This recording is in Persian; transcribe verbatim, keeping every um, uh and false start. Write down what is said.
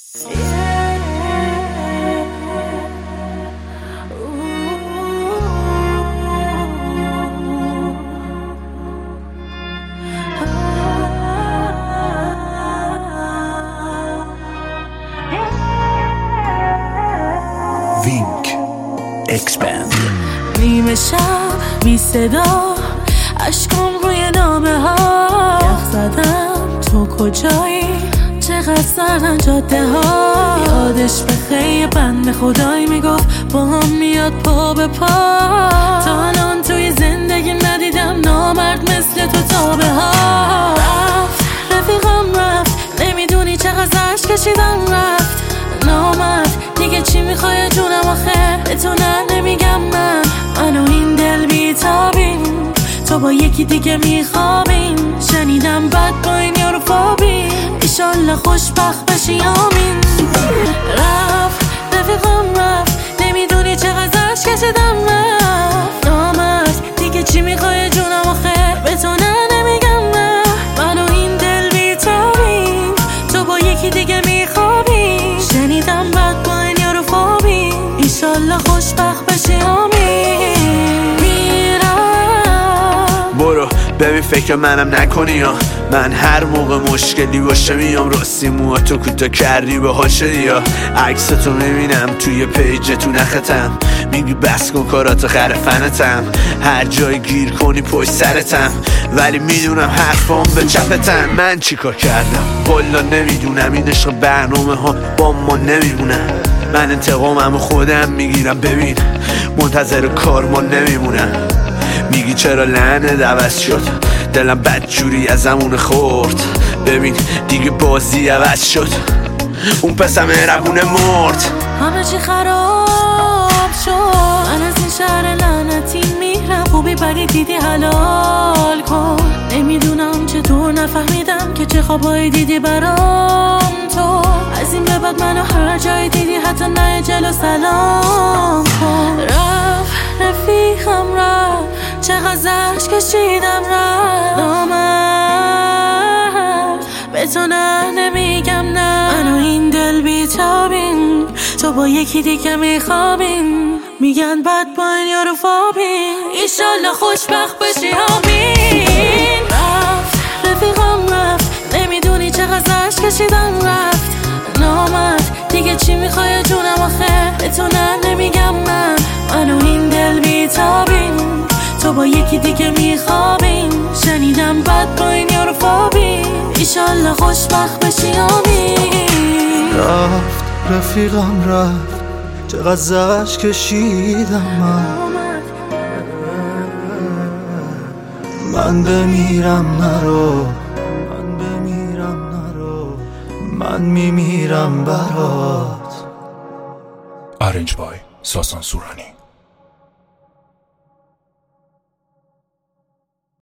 وینک اکسپند. نیمه شب بی صدا اشکام روی نامه ها، یخ زدم تو کجایی، چقدر سردن جاده ها. یادش به خیلی بند خدایی میگفت با هم میاد پا به پا. تا الان توی زندگی ندیدم نامرد مثل تو تابه ها. رفت رفیقم رفت، نمیدونی چقدر عشق کشیدم رفت. نامرد دیگه چی میخوای جونم آخه، به تو نه نمیگم من. من و این دل بیتابیم، تو با یکی دیگه میخوابیم. شنیدم بد با این یارو فابیم، ایشالله خوشبخت بشی آمین. رفت رفیقم رفت، نمیدونی چقدر عشق کشیدم رفت. نامرد دیگه چی میخوای جونم آخه، به تو نه نمیگم نه. من و این دل بیتابیم، تو با یکی دیگه میخوابیم. شنیدم بد با این یارو فابیم، ایشالله خوشبخت بشی آمین. برو ببین فکر منم نکنی یا من هر موقع مشکلی باشه میام راستی موهاتو کوتاه کردی به حال شدی یا عکستو میبینم توی پیج تو نختم میگی بس کن کاراتو خرفنتم هر جای گیر کنی پشت سرتم ولی میدونم حرفام به چپتن. من چیکار کردم والا نمیدونم این عشق برنامه ها با ما نمیمونم. من انتقاممو خودم میگیرم ببین منتظر کارما نمیمونم. میگی چرا لعنت عوض شد دلم بدجوری از زمون خورد ببین دیگه بازی عوض شد اون پسر مهربونه مرد. همه چی خراب شد من از این شهر لعنتی میرم. خوبی بدی دیدی حلال کن. نمیدونم چطور نفهمیدم که چه خوابایی دیدی برام تو. از این به بعد منو هر جای دیدی حتی نه جلو سلام کن. رفت رفیقم رفت، چقدر عشق کشیدم رفت. نامرد به تو نه نمیگم نه. من و این دل بیتابیم، تو با یکی دیگه میخوابیم. میگن بد با این یارو فابیم، ایشالله خوشبخت بشی آمین. رفت رفیقم رفت، نمیدونی چقدر عشق کشیدم رفت. نامرد دیگه چی میخوای جونم آخه، به تو نه نمیگم من. من و این دل بیتابیم، تو با یکی دیگه میخوابیم. شنیدم بد با این یارو فابیم، ایشالله خوشبخت بشی آمین. رفت رفیقم رفت، چقدر عشق کشیدم من. من بمیرم نرو، من بمیرم نرو، من میمیرم برات. آرنج بای ساسان سورانی.